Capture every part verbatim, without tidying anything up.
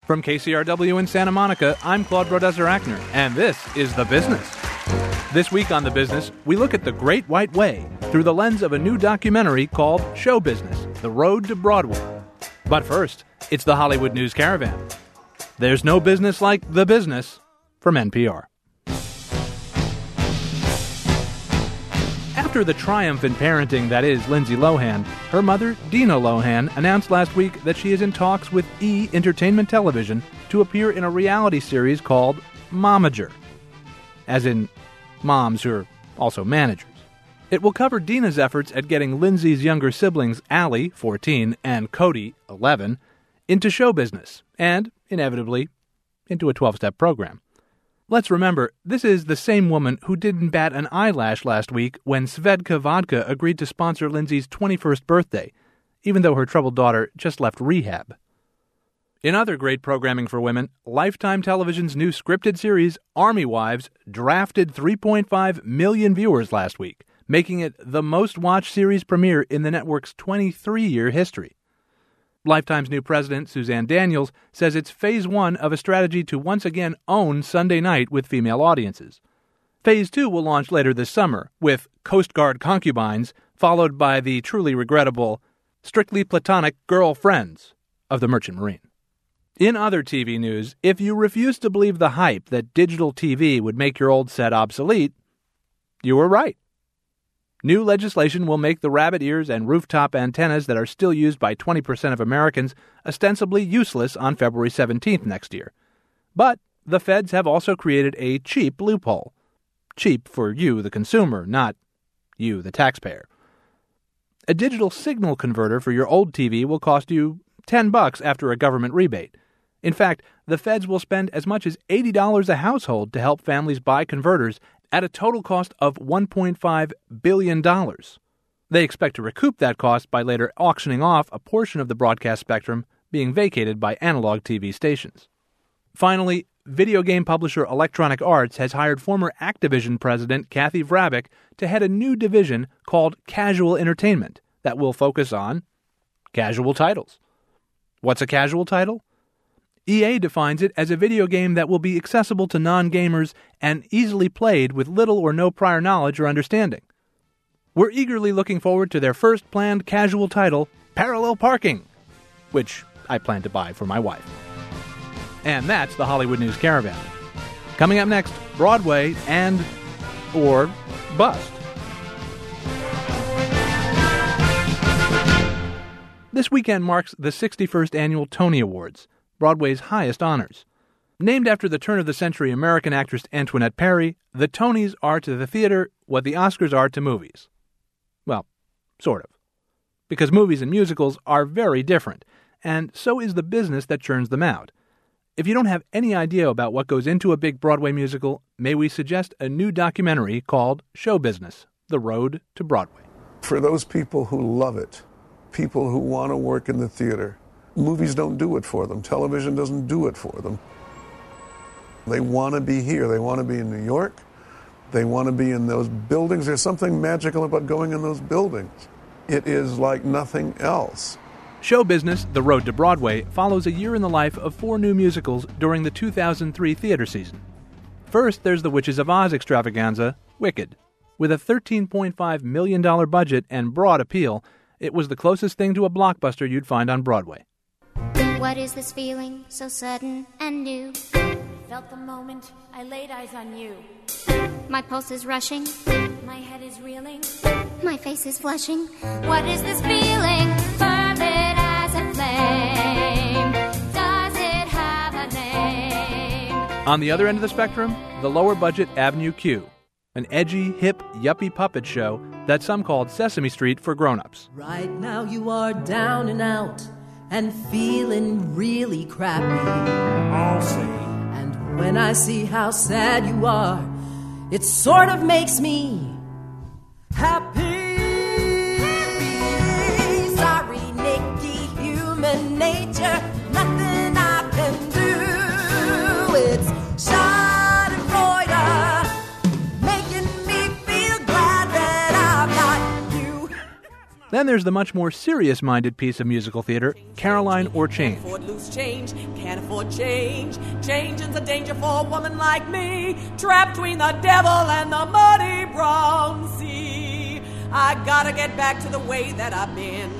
From K C R W in Santa Monica, I'm Claude Brodesser-Achner, and this is The Business. This week on The Business, we look at the Great White Way through the lens of a new documentary called Show Business: The Road to Broadway. But first, it's the Hollywood News Caravan. There's no business like The Business from N P R. After the triumph in parenting that is Lindsay Lohan, her mother, Dina Lohan, announced last week that she is in talks with E! Entertainment Television to appear in a reality series called Momager, as in moms who are also managers. It will cover Dina's efforts at getting Lindsay's younger siblings, Allie, fourteen, and Cody, eleven, into show business, and, inevitably, into a twelve-step program. Let's remember, this is the same woman who didn't bat an eyelash last week when Svedka Vodka agreed to sponsor Lindsay's twenty-first birthday, even though her troubled daughter just left rehab. In other great programming for women, Lifetime Television's new scripted series, Army Wives, drafted three point five million viewers last week, making it the most-watched series premiere in the network's twenty-three-year history. Lifetime's new president, Suzanne Daniels, says it's phase one of a strategy to once again own Sunday night with female audiences. Phase two will launch later this summer, with Coast Guard Concubines, followed by the truly regrettable Strictly Platonic Girlfriends of the Merchant Marine. In other T V news, if you refuse to believe the hype that digital T V would make your old set obsolete, you were right. New legislation will make the rabbit ears and rooftop antennas that are still used by twenty percent of Americans ostensibly useless on February seventeenth next year. But the feds have also created a cheap loophole. Cheap for you, the consumer, not you, the taxpayer. A digital signal converter for your old T V will cost you ten bucks after a government rebate. In fact, the feds will spend as much as eighty dollars a household to help families buy converters at a total cost of one point five billion dollars. They expect to recoup that cost by later auctioning off a portion of the broadcast spectrum being vacated by analog T V stations. Finally, video game publisher Electronic Arts has hired former Activision president Kathy Vrabic to head a new division called Casual Entertainment that will focus on casual titles. What's a casual title? E A defines it as a video game that will be accessible to non-gamers and easily played with little or no prior knowledge or understanding. We're eagerly looking forward to their first planned casual title, Parallel Parking, which I plan to buy for my wife. And that's the Hollywood News Caravan. Coming up next, Broadway and or bust. This weekend marks the sixty-first annual Tony Awards, Broadway's highest honors. Named after the turn-of-the-century American actress Antoinette Perry, the Tonys are to the theater what the Oscars are to movies. Well, sort of. Because movies and musicals are very different, and so is the business that churns them out. If you don't have any idea about what goes into a big Broadway musical, may we suggest a new documentary called Show Business: The Road to Broadway. For those people who love it, people who want to work in the theater, movies don't do it for them. Television doesn't do it for them. They want to be here. They want to be in New York. They want to be in those buildings. There's something magical about going in those buildings. It is like nothing else. Show Business: The Road to Broadway follows a year in the life of four new musicals during the two thousand three theater season. First, there's the Witches of Oz extravaganza, Wicked. With a thirteen point five million dollars budget and broad appeal, it was the closest thing to a blockbuster you'd find on Broadway. What is this feeling so sudden and new? Felt the moment I laid eyes on you. My pulse is rushing. My head is reeling. My face is flushing. What is this feeling? Fervid as a flame. Does it have a name? On the other end of the spectrum, the lower-budget Avenue Q, an edgy, hip, yuppie puppet show that some called Sesame Street for grown-ups. Right now you are down and out and feeling really crappy. I'll say. And when I see how sad you are, it sort of makes me happy. Happy. Sorry, Nikki, human nature, nothing I can do. It's Schadenfreude, making me feel glad that I'm not you. Then there's the much more serious-minded piece of musical theater, Caroline or Change. Can't afford loose change, can't afford change. Change is a danger for a woman like me, trapped between the devil and the muddy brown sea. I gotta get back to the way that I've been.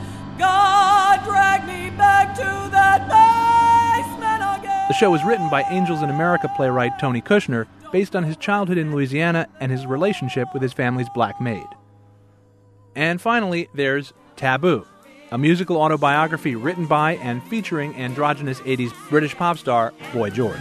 God, drag me back to that basement again. The show was written by Angels in America playwright Tony Kushner, based on his childhood in Louisiana and his relationship with his family's black maid. And finally, there's Taboo, a musical autobiography written by and featuring androgynous eighties British pop star Boy George.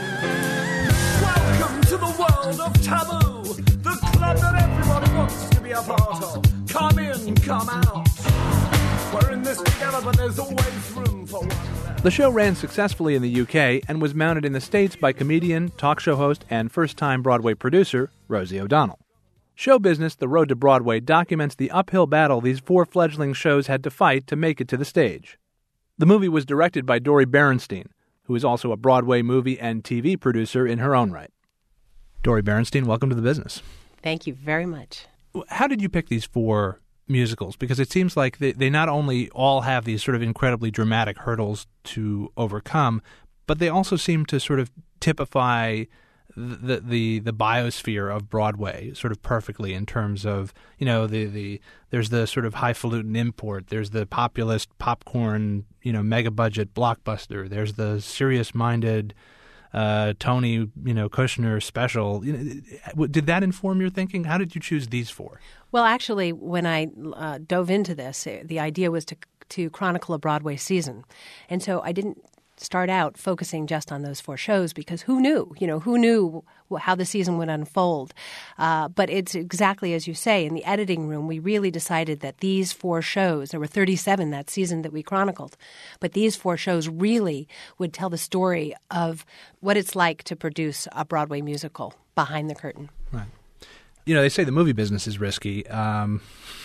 Welcome to the world of Taboo, the club that everybody wants to be a part of. Come in, come out. We're in this together, but there's always room for one left. The show ran successfully in the U K and was mounted in the States by comedian, talk show host, and first-time Broadway producer Rosie O'Donnell. Show Business, The Road to Broadway documents the uphill battle these four fledgling shows had to fight to make it to the stage. The movie was directed by Dori Berinstein, who is also a Broadway movie and T V producer in her own right. Dori Berinstein, welcome to the business. Thank you very much. How did you pick these four musicals? Because it seems like they, they not only all have these sort of incredibly dramatic hurdles to overcome, but they also seem to sort of typify the the the biosphere of Broadway sort of perfectly in terms of, you know, the, the there's the sort of highfalutin import, there's the populist popcorn, you know, mega budget blockbuster, there's the serious-minded uh, Tony, you know, Kushner special. You know, did that inform your thinking? How did you choose these four? Well, actually, when I uh, dove into this, the idea was to to chronicle a Broadway season, and so I didn't start out focusing just on those four shows because who knew, you know, who knew how the season would unfold. Uh, but it's exactly as you say, in the editing room, we really decided that these four shows, there were thirty-seven that season that we chronicled, but these four shows really would tell the story of what it's like to produce a Broadway musical behind the curtain. Right. You know, they say the movie business is risky. Um,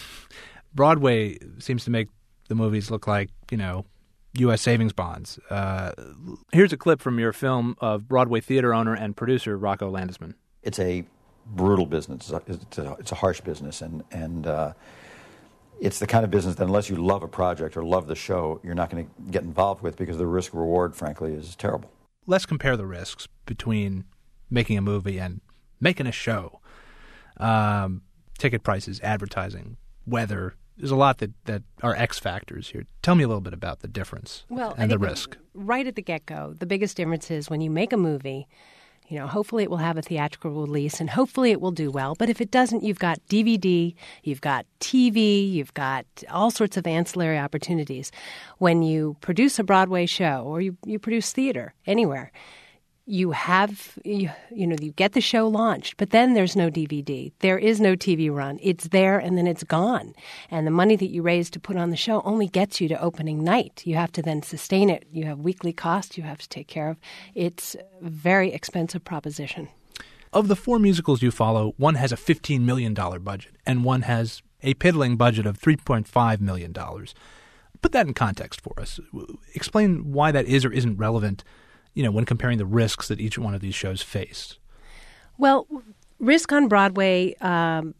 Broadway seems to make the movies look like, you know, U S savings bonds. Uh, here's a clip from your film of Broadway theater owner and producer Rocco Landesman. It's a brutal business. It's a, it's a harsh business, and and uh, it's the kind of business that unless you love a project or love the show, you're not going to get involved with because the risk reward, frankly, is terrible. Let's compare the risks between making a movie and making a show. Um, ticket prices, advertising, weather. There's a lot that, that are X factors here. Tell me a little bit about the difference well, and the risk. Right at the get-go, the biggest difference is when you make a movie, you know, hopefully it will have a theatrical release and hopefully it will do well. But if it doesn't, you've got D V D, you've got T V, you've got all sorts of ancillary opportunities. When you produce a Broadway show or you, you produce theater anywhere, you have, you, you know, you get the show launched, but then there's no D V D. There is no T V run. It's there and then it's gone. And the money that you raise to put on the show only gets you to opening night. You have to then sustain it. You have weekly costs you have to take care of. It's a very expensive proposition. Of the four musicals you follow, one has a fifteen million dollars budget and one has a piddling budget of three point five million dollars. Put that in context for us. Explain why that is or isn't relevant, you know, when comparing the risks that each one of these shows face. Well, risk on Broadway um,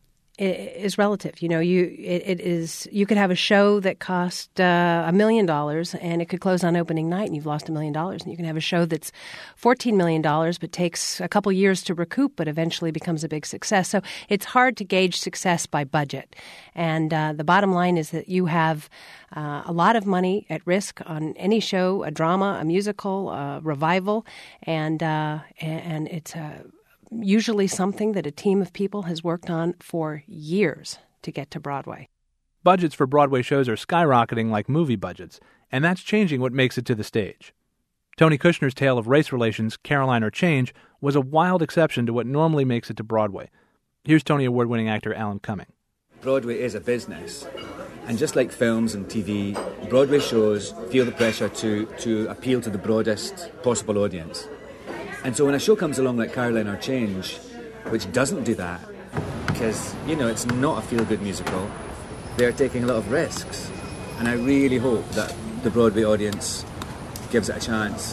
is relative. You know, you it, it is you could have a show that cost uh, a million dollars and it could close on opening night and you've lost a million dollars. And you can have a show that's fourteen million dollars but takes a couple years to recoup but eventually becomes a big success. So it's hard to gauge success by budget. And uh, the bottom line is that you have uh, a lot of money at risk on any show, a drama, a musical, a revival, and uh, and it's a usually something that a team of people has worked on for years to get to Broadway. Budgets for Broadway shows are skyrocketing like movie budgets, and that's changing what makes it to the stage. Tony Kushner's tale of race relations, Caroline or Change, was a wild exception to what normally makes it to Broadway. Here's Tony Award-winning actor Alan Cumming. Broadway is a business, and just like films and T V, Broadway shows feel the pressure to, to appeal to the broadest possible audience. And so when a show comes along like Caroline or Change, which doesn't do that, because, you know, it's not a feel-good musical, they're taking a lot of risks. And I really hope that the Broadway audience gives it a chance.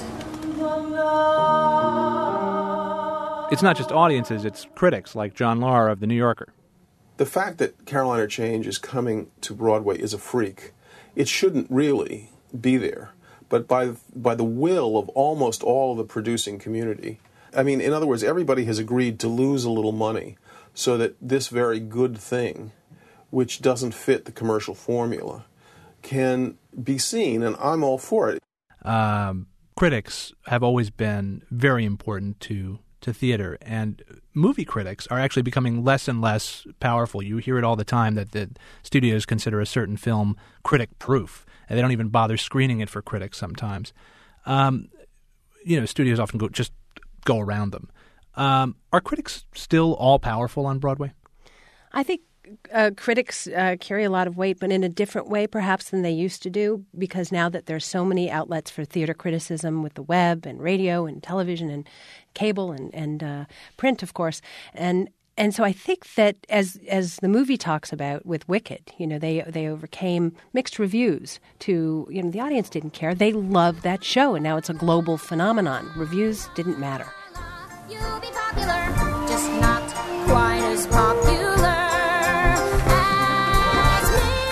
It's not just audiences, it's critics like John Lahr of The New Yorker. the fact that Carolina Change is coming to Broadway is a freak. It shouldn't really be there. But by by the will of almost all of the producing community, I mean, in other words, everybody has agreed to lose a little money so that this very good thing, which doesn't fit the commercial formula, can be seen, and I'm all for it. Um, critics have always been very important to to theater, and movie critics are actually becoming less and less powerful. You hear it all the time that the studios consider a certain film critic-proof, and they don't even bother screening it for critics sometimes. Um, you know, studios often go just go around them. Um, are critics still all-powerful on Broadway? I think uh, critics uh, carry a lot of weight, but in a different way perhaps than they used to do, because now that there's so many outlets for theater criticism with the web and radio and television and cable and, and uh, print, of course. And and so I think that as as the movie talks about with Wicked, you know, they they overcame mixed reviews to, you know, the audience didn't care. They loved that show, and now it's a global phenomenon. Reviews didn't matter. You'll be popular, just not quite as popular as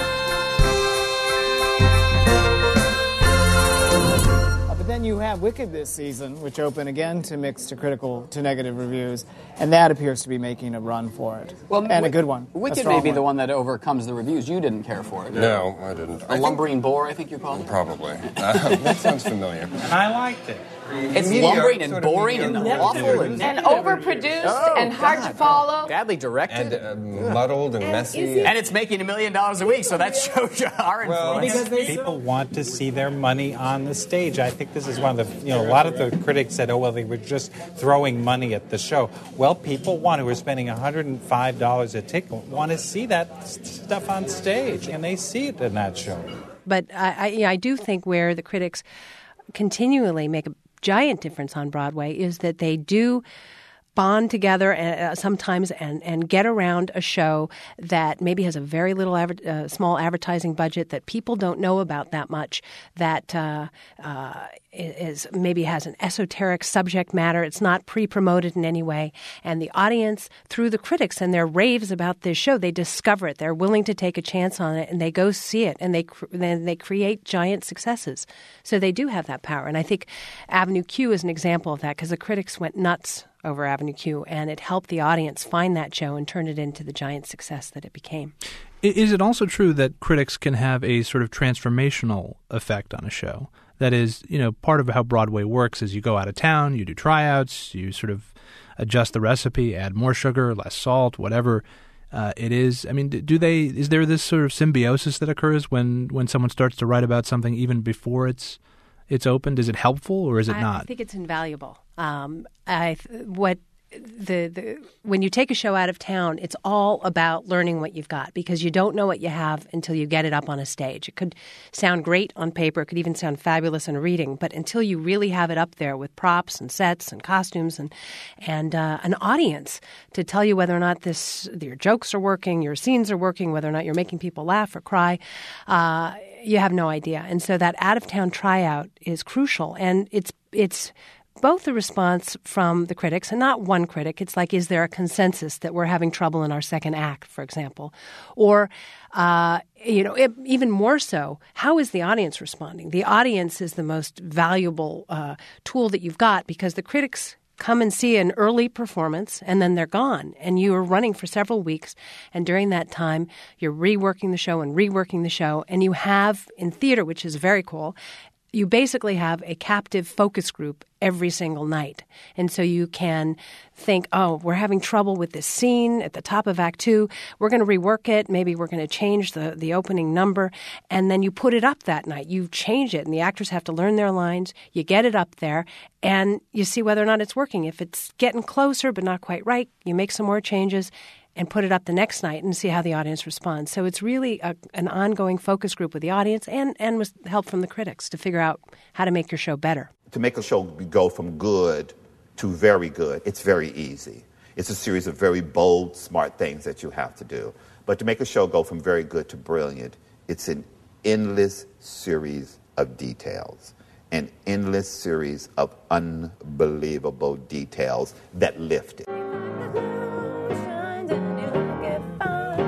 me. Uh, but then you have Wicked this season, which opened again to mixed to critical to negative reviews, and that appears to be making a run for it. Well, and w- a good one. Wicked may be one. the one that overcomes the reviews. You didn't care for it. No, I didn't. A lumbering bore, I think you called it? Probably. Uh, that sounds familiar. I liked it. It's Media, lumbering and boring and awful and, and overproduced oh, and hard God. to follow. Badly directed. And uh, muddled and, and messy. And it's making a million dollars a week, so that shows you our well, influence. Because people want to see their money on the stage. I think this is one of the, you know, a lot of the critics said, oh, well, they were just throwing money at the show. Well, people want, who are spending one hundred five dollars a ticket, want to see that stuff on stage, and they see it in that show. But I, I, yeah, I do think where the critics continually make a giant difference on Broadway is that they do bond together uh, sometimes and, and get around a show that maybe has a very little adver- uh, small advertising budget that people don't know about that much, that uh, uh, is maybe has an esoteric subject matter. It's not pre-promoted in any way. And the audience, through the critics and their raves about this show, they discover it. They're willing to take a chance on it, and they go see it, and they then they create giant successes. So they do have that power. And I think Avenue Q is an example of that, because the critics went nuts over Avenue Q, and it helped the audience find that show and turn it into the giant success that it became. Is it also true that critics can have a sort of transformational effect on a show? That is, you know, part of how Broadway works is you go out of town, you do tryouts, you sort of adjust the recipe, add more sugar, less salt, whatever uh, it is. I mean, do they? Is there this sort of symbiosis that occurs when, when someone starts to write about something even before it's it's opened? Is it helpful or is it I, not? I think it's invaluable. Um, I what the the when you take a show out of town, it's all about learning what you've got, because you don't know what you have until you get it up on a stage. It could sound great on paper, it could even sound fabulous in a reading, but until you really have it up there with props and sets and costumes and and uh, an audience to tell you whether or not this your jokes are working, your scenes are working, whether or not you're making people laugh or cry, uh, you have no idea. And so that out of town tryout is crucial, and it's it's. both the response from the critics, and not one critic. It's like, is there a consensus that we're having trouble in our second act, for example? Or, uh, you know, it, even more so, how is the audience responding? The audience is the most valuable uh, tool that you've got, because the critics come and see an early performance and then they're gone, and you are running for several weeks, and during that time you're reworking the show and reworking the show, and you have, in theater, which is very cool, you basically have a captive focus group every single night. And so you can think, oh, we're having trouble with this scene at the top of Act Two. We're going to rework it. Maybe we're going to change the, the opening number. And then you put it up that night. You change it, and the actors have to learn their lines. You get it up there, and you see whether or not it's working. If it's getting closer but not quite right, you make some more changes and put it up the next night and see how the audience responds. So it's really a, an ongoing focus group with the audience and, and with help from the critics to figure out how to make your show better. To make a show go from good to very good, it's very easy. It's a series of very bold, smart things that you have to do. But to make a show go from very good to brilliant, it's an endless series of details, an endless series of unbelievable details that lift it.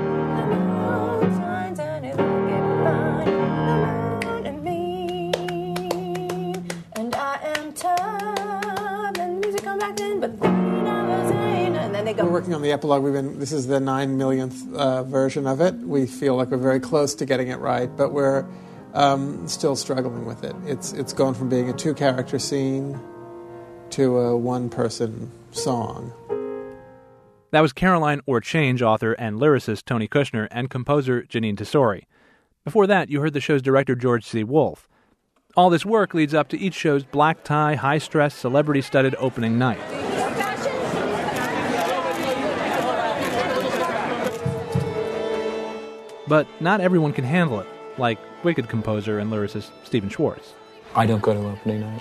We're working on the epilogue. We've been. This is the nine millionth uh, version of it. We feel like we're very close to getting it right, but we're um, still struggling with it. It's it's gone from being a two-character scene to a one-person song. That was Caroline or Change author and lyricist Tony Kushner and composer Jeanine Tesori. Before that, you heard the show's director George C. Wolfe. All this work leads up to each show's black-tie, high-stress, celebrity-studded opening night. But not everyone can handle it, like Wicked composer and lyricist Stephen Schwartz. I don't go to opening night.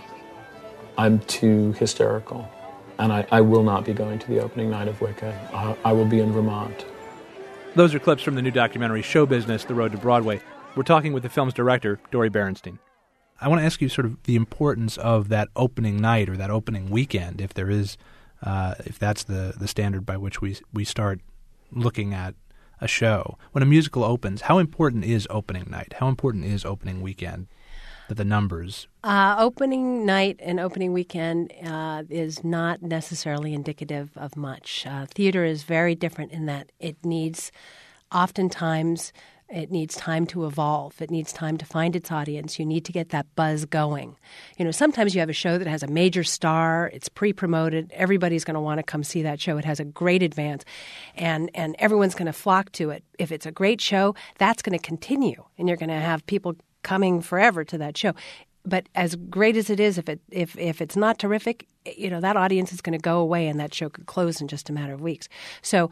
I'm too hysterical. And I, I will not be going to the opening night of Wicked. I, I will be in Vermont. Those are clips from the new documentary Show Business, The Road to Broadway. We're talking with the film's director, Dori Berinstein. I want to ask you sort of the importance of that opening night or that opening weekend, if there is, uh, if that's the, the standard by which we we start looking at a show. When a musical opens, how important is opening night? How important is opening weekend? That the numbers? Uh, opening night and opening weekend uh, is not necessarily indicative of much. Uh, theater is very different in that it needs, oftentimes, it needs time to evolve. It needs time to find its audience. You need to get that buzz going. You know, sometimes you have a show that has a major star. It's pre-promoted. Everybody's going to want to come see that show. It has a great advance, and and everyone's going to flock to it. If it's a great show, that's going to continue, and you're going to have people coming forever to that show. But as great as it is, if it if if it's not terrific, you know, that audience is going to go away and that show could close in just a matter of weeks. So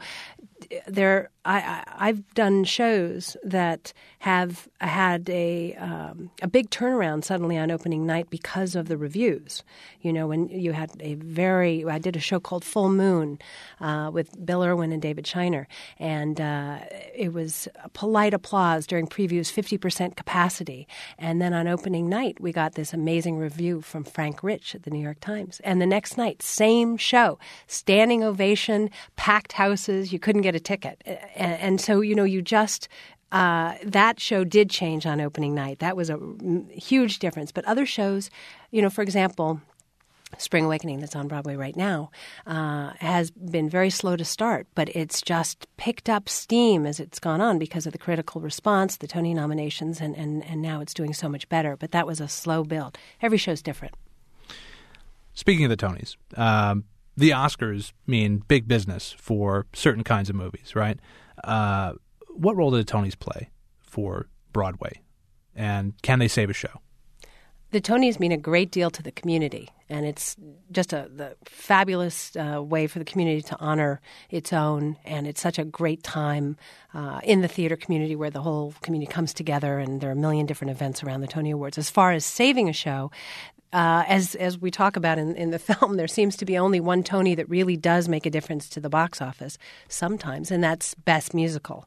there, I, I, I've done shows that have had a um, a big turnaround suddenly on opening night because of the reviews. You know, when you had a very, I did a show called Full Moon uh, with Bill Irwin and David Shiner, and uh, it was polite applause during previews, fifty percent capacity. And then on opening night, we got this amazing review from Frank Rich at the New York Times. And the next night, same show, standing ovation, packed houses, you couldn't get a ticket. And, and so, you know, you just, uh, that show did change on opening night. That was a huge difference. But other shows, you know, for example, Spring Awakening that's on Broadway right now uh, has been very slow to start, but it's just picked up steam as it's gone on because of the critical response, the Tony nominations, and, and, and now it's doing so much better. But that was a slow build. Every show's different. Speaking of the Tonys, um, the Oscars mean big business for certain kinds of movies, right? Uh, what role do the Tonys play for Broadway, and can they save a show? The Tonys mean a great deal to the community, and it's just a the fabulous uh, way for the community to honor its own, and it's such a great time uh, in the theater community where the whole community comes together, and there are a million different events around the Tony Awards. As far as saving a show, uh, as as we talk about in, in the film, there seems to be only one Tony that really does make a difference to the box office sometimes, and that's Best Musical.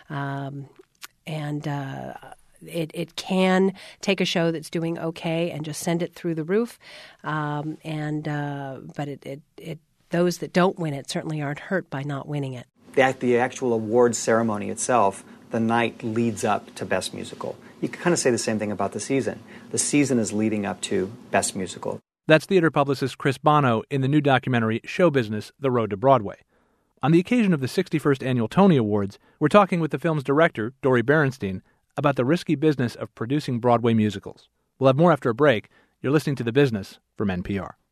Um, and... Uh, It it can take a show that's doing okay and just send it through the roof, um, and uh, but it, it it those that don't win it certainly aren't hurt by not winning it. The, the actual awards ceremony itself, the night leads up to Best Musical. You can kind of say the same thing about the season. The season is leading up to Best Musical. That's theater publicist Chris Bono in the new documentary Show Business, The Road to Broadway. On the occasion of the sixty-first Annual Tony Awards, we're talking with the film's director, Dori Berinstein, about the risky business of producing Broadway musicals. We'll have more after a break. You're listening to The Business from N P R.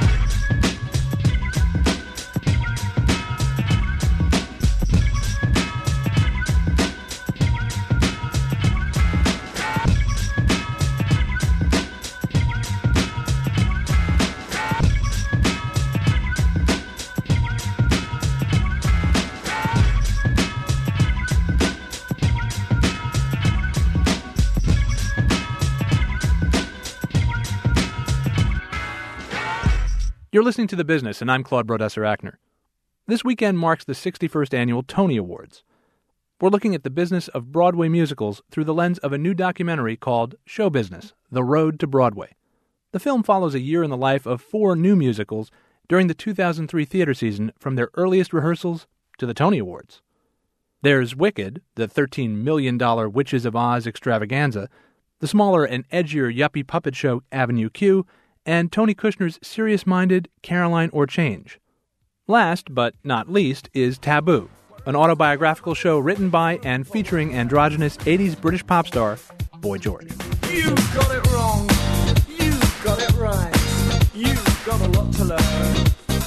You're listening to The Business, and I'm Claude Brodesser-Achner. This weekend marks the sixty-first Annual Tony Awards. We're looking at the business of Broadway musicals through the lens of a new documentary called Show Business, The Road to Broadway. The film follows a year in the life of four new musicals during the two thousand three theater season, from their earliest rehearsals to the Tony Awards. There's Wicked, the thirteen million dollars Witches of Oz extravaganza, the smaller and edgier yuppie puppet show Avenue Q, and Tony Kushner's serious-minded Caroline or Change. Last, but not least, is Taboo, an autobiographical show written by and featuring androgynous eighties British pop star Boy George. You got it wrong. You got it right. You've got a lot to learn.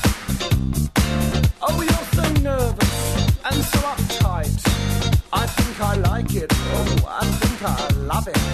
Oh, you're so nervous and so uptight. I think I like it. Oh, I think I love it.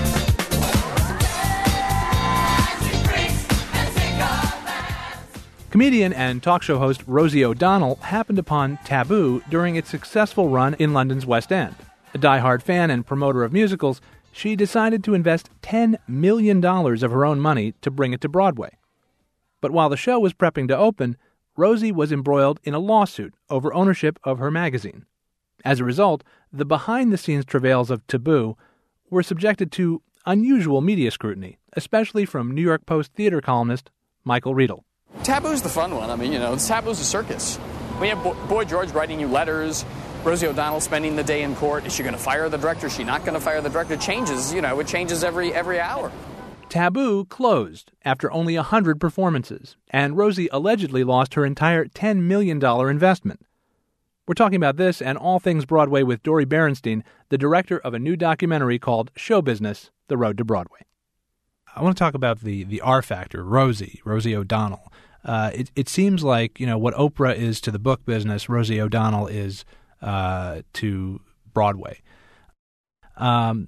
Comedian and talk show host Rosie O'Donnell happened upon Taboo during its successful run in London's West End. A diehard fan and promoter of musicals, she decided to invest ten million dollars of her own money to bring it to Broadway. But while the show was prepping to open, Rosie was embroiled in a lawsuit over ownership of her magazine. As a result, the behind-the-scenes travails of Taboo were subjected to unusual media scrutiny, especially from New York Post theater columnist Michael Riedel. Taboo's the fun one. I mean, you know, Taboo's a circus. We have Bo- Boy George writing you letters, Rosie O'Donnell spending the day in court. Is she going to fire the director? Is she not going to fire the director? It changes, you know, it changes every every hour. Taboo closed after only one hundred performances, and Rosie allegedly lost her entire ten million dollars investment. We're talking about this and all things Broadway with Dori Berinstein, the director of a new documentary called Show Business, The Road to Broadway. I want to talk about the, the R factor, Rosie, Rosie O'Donnell. Uh, it, it seems like, you know, what Oprah is to the book business, Rosie O'Donnell is uh, to Broadway. Um,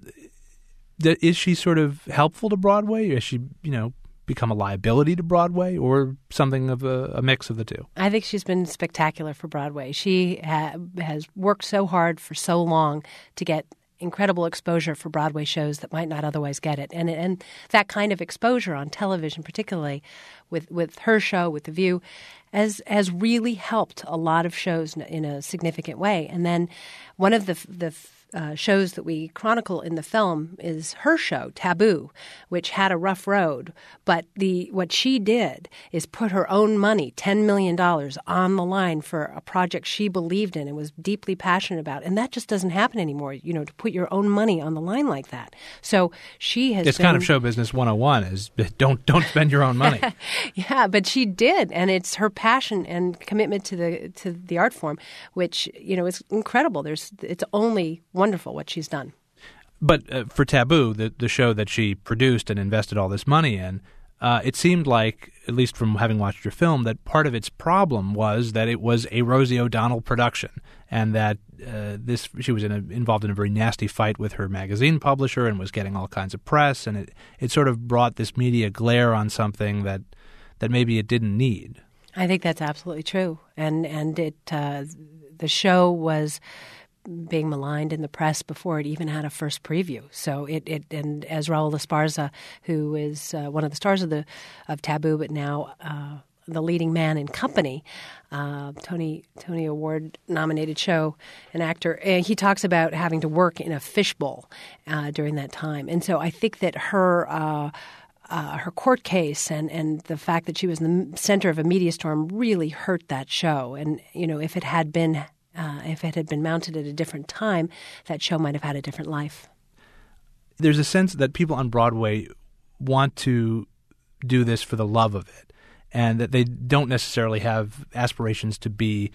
th- is she sort of helpful to Broadway? Or has she, you know, become a liability to Broadway, or something of a, a mix of the two? I think she's been spectacular for Broadway. She ha- has worked so hard for so long to get incredible exposure for Broadway shows that might not otherwise get it. And and that kind of exposure on television, particularly with, with her show, with The View, has, has really helped a lot of shows in, in a significant way. And then one of the the uh, shows that we chronicle in the film is her show, Taboo, which had a rough road. But the what she did is put her own money, ten million dollars, on the line for a project she believed in and was deeply passionate about. And that just doesn't happen anymore, you know, to put your own money on the line like that. So she has It's been, kind of show business one oh one, is don't don't spend your own money. Yeah, but she did, and it's her passion and commitment to the to the art form, which, you know, is incredible. There's it's only wonderful what she's done. But uh, for Taboo, the the show that she produced and invested all this money in, uh, it seemed like, at least from having watched your film, that part of its problem was that it was a Rosie O'Donnell production, and that uh, this she was in a, involved in a very nasty fight with her magazine publisher and was getting all kinds of press, and it, it sort of brought this media glare on something that that maybe it didn't need. I think that's absolutely true, and and it uh, the show was being maligned in the press before it even had a first preview. So it, it and as Raul Esparza, who is uh, one of the stars of the of Taboo, but now uh, the leading man in Company, uh, Tony Tony Award nominated show, an actor, uh, he talks about having to work in a fishbowl uh, during that time, and so I think that her. Uh, Uh, her court case and, and the fact that she was in the center of a media storm really hurt that show. And, you know, if it had been uh, if it had been mounted at a different time, that show might have had a different life. There's a sense that people on Broadway want to do this for the love of it, and that they don't necessarily have aspirations to be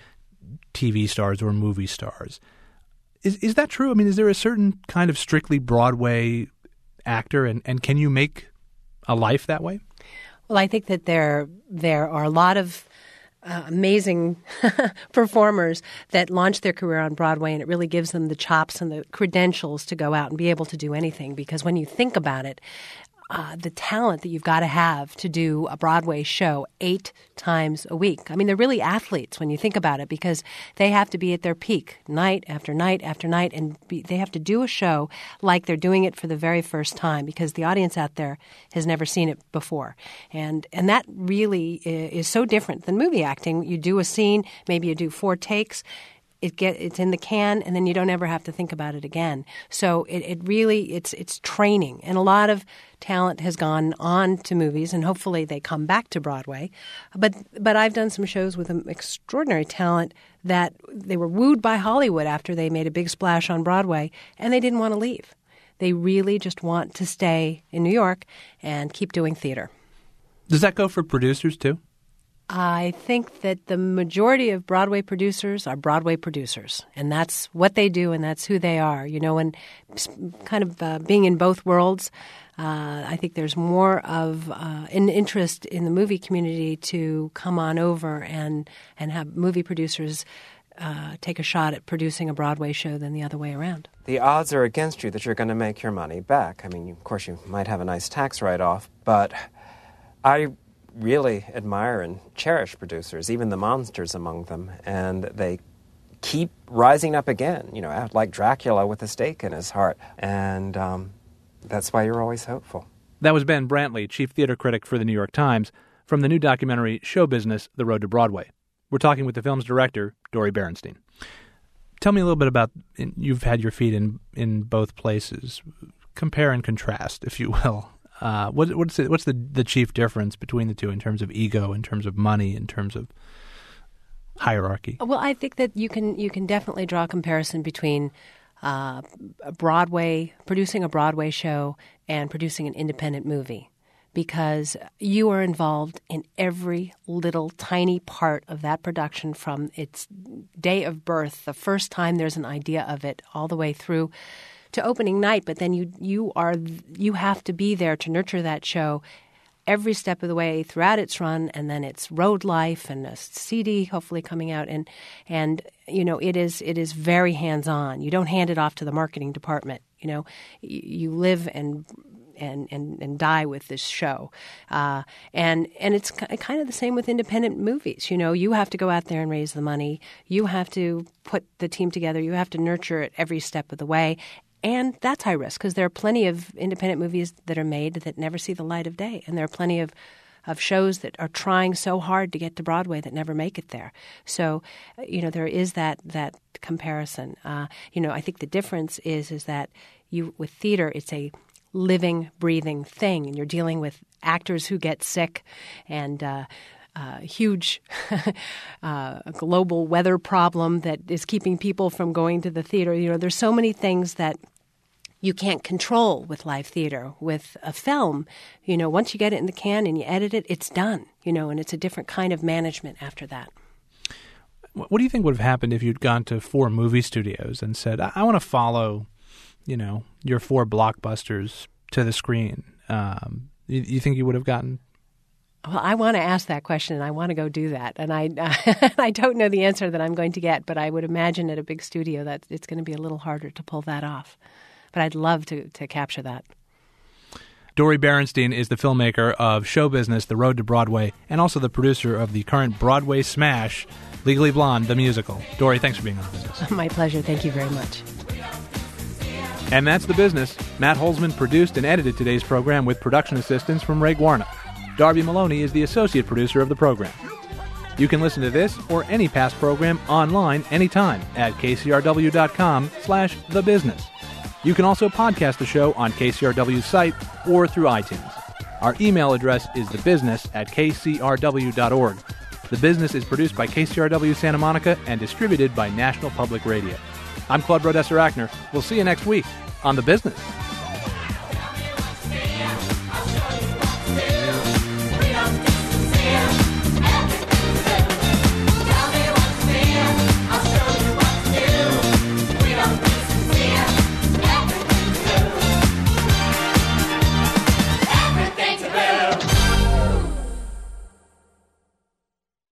T V stars or movie stars. Is is that true? I mean, is there a certain kind of strictly Broadway actor, and, and can you make a life that way? Well, I think that there there are a lot of uh, amazing performers that launch their career on Broadway, and it really gives them the chops and the credentials to go out and be able to do anything. Because when you think about it, uh, the talent that you've got to have to do a Broadway show eight times a week. I mean, they're really athletes when you think about it, because they have to be at their peak night after night after night, and be, they have to do a show like they're doing it for the very first time, because the audience out there has never seen it before. And and that really is so different than movie acting. You do a scene, maybe you do four takes, It get it's in the can, and then you don't ever have to think about it again. So it, it really it's it's training, and a lot of talent has gone on to movies, and hopefully they come back to Broadway. But but I've done some shows with um, extraordinary talent that they were wooed by Hollywood after they made a big splash on Broadway, and they didn't want to leave. They really just want to stay in New York and keep doing theater. Does that go for producers too? I think that the majority of Broadway producers are Broadway producers, and that's what they do, and that's who they are. You know, and kind of uh, being in both worlds, uh, I think there's more of uh, an interest in the movie community to come on over and, and have movie producers uh, take a shot at producing a Broadway show than the other way around. The odds are against you that you're going to make your money back. I mean, of course, you might have a nice tax write-off, but I really admire and cherish producers, even the monsters among them, and they keep rising up again, you know, like Dracula with a stake in his heart, and um, that's why you're always hopeful. That was Ben Brantley, chief theater critic for the New York Times, from the new documentary Show Business, The Road to Broadway. We're talking with the film's director, Dori Berinstein. Tell me a little bit about, you've had your feet in, in both places. Compare and contrast, if you will. Uh, what, what's the, what's the, the chief difference between the two in terms of ego, in terms of money, in terms of hierarchy? Well, I think that you can you can definitely draw a comparison between uh, a Broadway producing a Broadway show and producing an independent movie, because you are involved in every little tiny part of that production from its day of birth, the first time there's an idea of it, all the way through to opening night. But then you you are you have to be there to nurture that show every step of the way throughout its run, and then its road life and a C D hopefully coming out, and and you know it is it is very hands on. You don't hand it off to the marketing department. You know, you, you live and. And, and, and die with this show. Uh, and and it's kind of the same with independent movies. You know, you have to go out there and raise the money. You have to put the team together. You have to nurture it every step of the way. And that's high risk, because there are plenty of independent movies that are made that never see the light of day. And there are plenty of, of shows that are trying so hard to get to Broadway that never make it there. So, you know, there is that that comparison. Uh, you know, I think the difference is is that you with theater, it's a living, breathing thing, and you're dealing with actors who get sick and uh, uh, huge uh, global weather problem that is keeping people from going to the theater. You know, there's so many things that you can't control with live theater. With a film, you know, once you get it in the can and you edit it, it's done, you know, and it's a different kind of management after that. What do you think would have happened if you'd gone to four movie studios and said, I, I want to follow, you know, your four blockbusters to the screen? Um, you, you think you would have gotten? Well, I want to ask that question, and I want to go do that. And I uh, I don't know the answer that I'm going to get, but I would imagine at a big studio that it's going to be a little harder to pull that off. But I'd love to, to capture that. Dori Berinstein is the filmmaker of Show Business, The Road to Broadway, and also the producer of the current Broadway smash, Legally Blonde, the musical. Dori, thanks for being on The Business. My pleasure. Thank you very much. And that's The Business. Matt Holzman produced and edited today's program with production assistance from Ray Guarna. Darby Maloney is the associate producer of the program. You can listen to this or any past program online anytime at kcrw.com slash thebusiness. You can also podcast the show on K C R W's site or through iTunes. Our email address is thebusiness at k c r w dot org. The Business is produced by K C R W Santa Monica and distributed by National Public Radio. I'm Claude Brodesser-Achner. We'll see you next week on The Business.